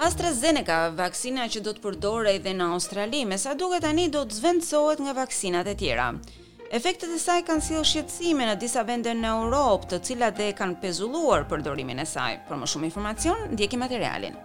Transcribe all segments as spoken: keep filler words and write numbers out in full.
AstraZeneca, vaksina që do të përdorej edhe në Australi, me sa duket tani do të zvendësohet nga vaksinat e tjera. Efektet e saj kanë sjellë shqetësime në disa vende në Europë, të cilat dhe kanë pezulluar përdorimin e saj. Për më shumë informacion, ndjeki materialin.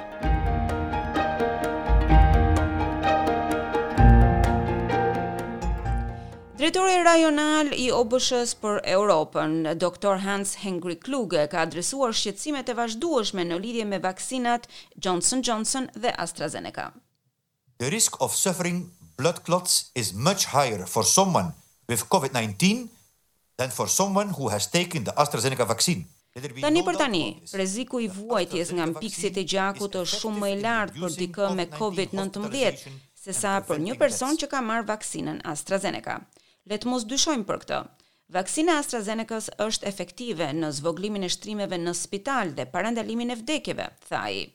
Drejtori rajonal i O B S H-s për Europën, doktor Hans Henrik Kluge, ka adresuar shqetësimet e vazhdueshme në lidhje me vaksinat Johnson and Johnson dhe AstraZeneca. The risk of suffering blood clots is much higher for someone with COVID nineteen than for someone who has taken the AstraZeneca vaccine. Tani për tani, rreziku i vuajtjes nga mpiksjet e gjakut është shumë më i lartë për dikë me COVID nineteen sesa për një person që ka marrë vaksinën AstraZeneca. Le të mos dyshojmë për këtë. Vaksina AstraZenecas është efektive në zvoglimin e shtrimeve në spital dhe parandalimin e vdekjeve, tha ai.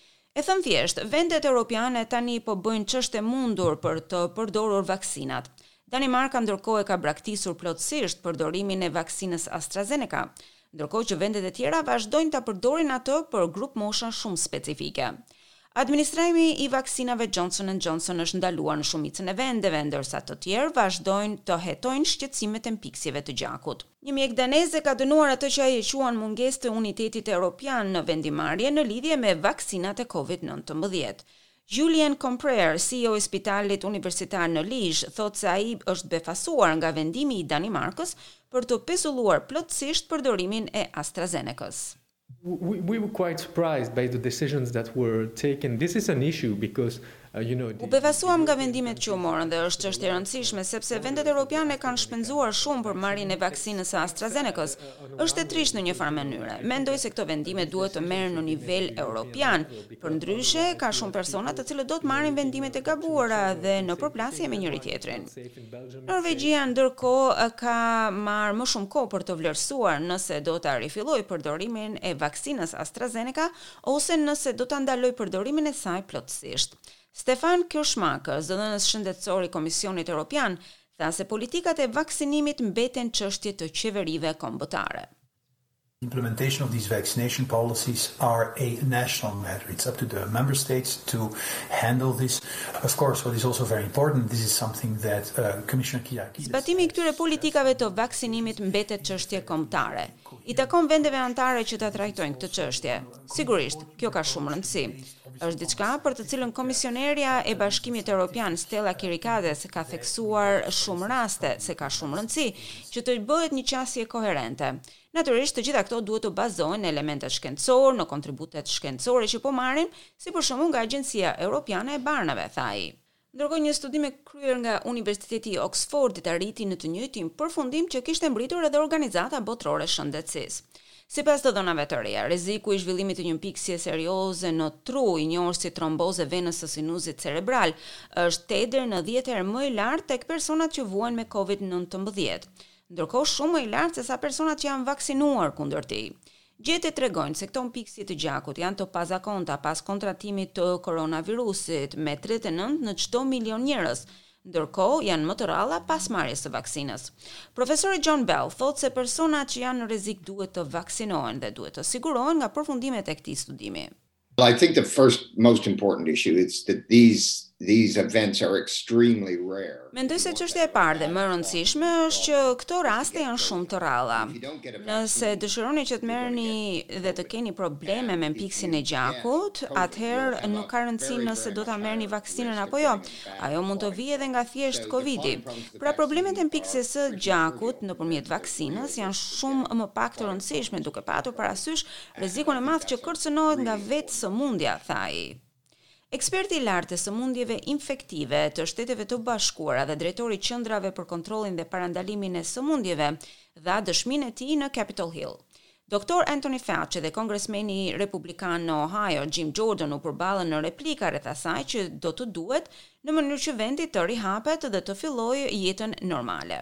E thënë thjesht, vendet europiane tani po bëjnë çështje mundur për të përdorur vaksinat. Danimarka ndërkohë ka braktisur plotësisht përdorimin e vaksinës AstraZeneca, ndërkohë që vendet e tjera vazhdojnë ta përdorin atë për grup mosha shumë specifike. Administrimi i vaksinave Johnson and Johnson është ndaluar në shumicën e vendeve, ndërsa të tjerë vazhdojnë të hetojnë shqetësimet e mpiksjeve të gjakut. Një mjek daneze ka dënuar atë që ai e quan mungesë të unitetit evropian në vendimarrje në lidhje me vaksinat e COVID nineteen. Julien Compraire, C E O i Spitalit Universitar në Liege, thotë se ai është befasuar nga vendimi i Danimarkës për të pezulluar plotësisht përdorimin e AstraZenecas. We, we were quite surprised by the decisions that were taken. This is an issue because uh, you know U befasuam nga vendimet që u morën dhe është çështje e rëndësishme sepse vendet europiane kanë shpenzuar shumë për marrjen e vaksinës së AstraZenecas. Është e trisht në një farë mënyrë. Mendoj se këto vendime duhet të merren në nivel europian. Përndryshe, ka shumë persona të cilët do të marrin vendimet e gabuara dhe në përplasje me njëri tjetrin. Norvegjia ndërkohë ka marrë më shumë kohë për të vlerësuar nëse do ta rifillojë përdorimin e vaksinës AstraZeneca ose nëse do ta ndalojë përdorimin e saj plotësisht. Stefan Kirschmaker, zëdhënës shëndetësor i Komisionit Evropian, tha se politikat e vaksinimit mbeten çështje të qeverive kombëtare. Implementation of these vaccination policies are a national matter. It's up to the member states to handle this. Of course, what is also very important, this is something that uh, Commissioner Kyriakides... Zbatimi i këtyre politikave të vaksinimit mbetet çështje kombëtare. I takon vendeve anëtare që ta trajtojnë këtë çështje. Sigurisht, kjo ka shumë rëndësi. Është diçka për të cilën komisionerja e Bashkimit Evropian Stella Kyriakides ka theksuar shumë raste se ka shumë rëndësi që të bëhet një qasje koherente. Natyrisht, të gjitha këto duhet të bazohen në elementet shkencore, në kontributet shkencore që po marrin, si për shembull nga Agjencia Evropiane e Barnave, tha ai. Ndërkohë një studim e kryer nga Universiteti i Oxfordit arriti në të njëjtin përfundim që kishte mbritur edhe Organizata Botërore e Shëndetësisë. Sipas të dhënave të reja, rreziku i zhvillimit të një mpiksje serioze në tru, i njohur si tromboze venës së sinuzit cerebral, është tetë deri në dhjetë herë më i lartë tek personat që vuajnë me COVID nineteen, ndërkohë shumë më i lartë se sa personat që janë vaksinuar kundër tij. Gjetjet tregojnë se këto mpiksje të gjakut janë të pazakonta pas kontratimit të koronavirusit me tridhjetë e nëntë në çdo milion njerëz, ndërkohë janë më të rralla pas marrjes së vaksinës. Profesori John Bell thotë se personat që janë në rrezik duhet të vaksinohen dhe duhet të sigurohen nga përfundimet e këtij studimi. Well, I think the first most important issue is that these these events are extremely rare. Mendoj se çështja e parë dhe më e rëndësishme është që këto raste janë shumë të rralla. Nëse dëshironi që të merrni dhe të keni probleme me mpiksjen e gjakut, atëherë nuk ka rëndësi nëse do ta merrni vaksinën apo jo. Ajo mund të vijë edhe nga thjesht Covidi. Pra problemet e mpiksjes së gjakut nëpërmjet vaksinës janë shumë më pak të rëndësishme duke patur parasysh rrezikun e madh që kërcënohet nga vetë sëmundja, tha ai. Eksperti i lartë të sëmundjeve infektive të Shteteve të Bashkuara dhe drejtori i qendrave për kontrollin dhe parandalimin e sëmundjeve dha dëshminë e tij në Capitol Hill. Doktor Anthony Fauci dhe kongresmeni republikan në Ohio, Jim Jordan, u përballën në replika rreth asaj që do të duhet në mënyrë që vendi të rihapet dhe të fillojë jetën normale.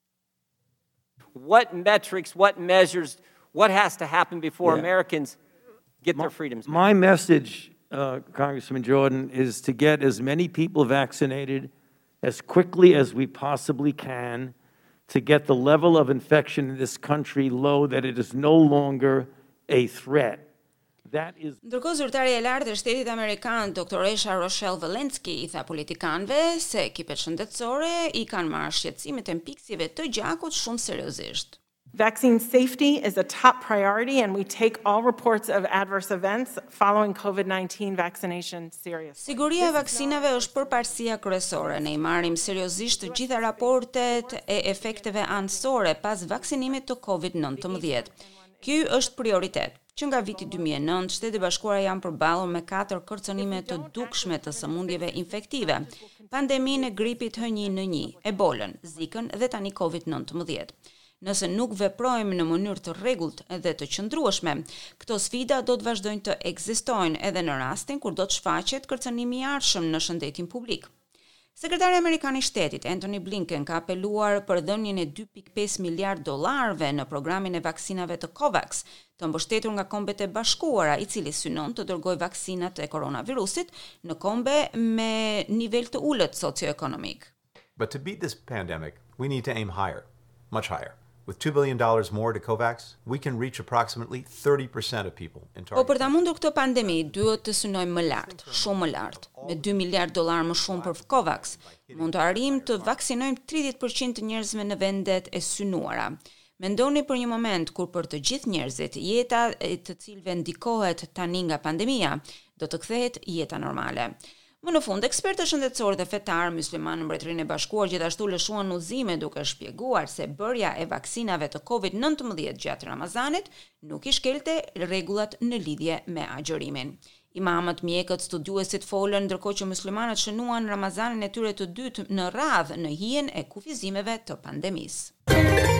What metrics, what measures, what has to happen before Yeah. Americans get their freedoms back? My message, uh, Congressman Jordan, is to get as many people vaccinated as quickly as we possibly can to get the level of infection in this country low that it is no longer a threat. That is Ndërkohë zyrtarja e lartë e shtetit amerikan, doktoresha Rochelle Walensky, i tha politikanëve se ekipet shëndetësore i kanë marrë shqetësimet e mpiksjeve të gjakut shumë seriozisht. Vaccine safety is a top priority, and we take all reports of adverse events following COVID nineteen vaccination seriously. Siguria e vaksinave është përparësia kryesore. Ne i marrim seriozisht të gjitha raportet e efekteve anësore pas vaksinimit të COVID nineteen. Ky është prioritet. Që nga viti dy mijë e nëntë, Shtetet e Bashkuara janë përballur me katër kërcënime të dukshme të sëmundjeve infektive: pandeminë e gripit H one N one, Ebolën, Zikën dhe tani COVID nineteen. Nëse nuk veprojmë në mënyrë të rregullt dhe të qëndrueshme, këto sfida do të vazhdojnë të ekzistojnë edhe në rastin kur do të shfaqet kërcënimi i ardhshëm në shëndetin publik. Sekretari Amerikan i Shtetit Antony Blinken ka apeluar për dhënien e dy pikë pesë miliard dollarëve në programin e vaksinave të COVAX, të mbështetur nga Kombet e Bashkuara, i cili synon të dërgojë vaksinat e koronavirusit në kombe me nivel të ulët socioekonomik. But to beat this pandemic, we need to aim higher, much higher. With two billion dollars more to COVAX, we can reach approximately thirty percent of people in target. Po për ta mundur këtë pandemi, duhet të synojmë më lart, shumë më lart. Me dy miliard dollar më shumë për COVAX, mund të arrijmë të vaksinojmë tridhjetë përqind të njerëzve në vendet e synuara. Mendoni për një moment kur për të gjithë njerëzit jeta e të cilëve ndikohet tani nga pandemia do të kthehet jeta normale. Më në fund, ekspertë shëndetësorë dhe fetar muslimanë në Mbretërinë e Bashkuar gjithashtu lëshuan udhëzime duke shpjeguar se bërja e vaksinave të COVID nineteen gjatë Ramazanit nuk i shkelte rregullat në lidhje me agjërimin. Imamët, mjekët, studiuesit folën ndërkohë që muslimanët shënuan Ramazanin e tyre të dytë në radhë në hijen e kufizimeve të pandemisë.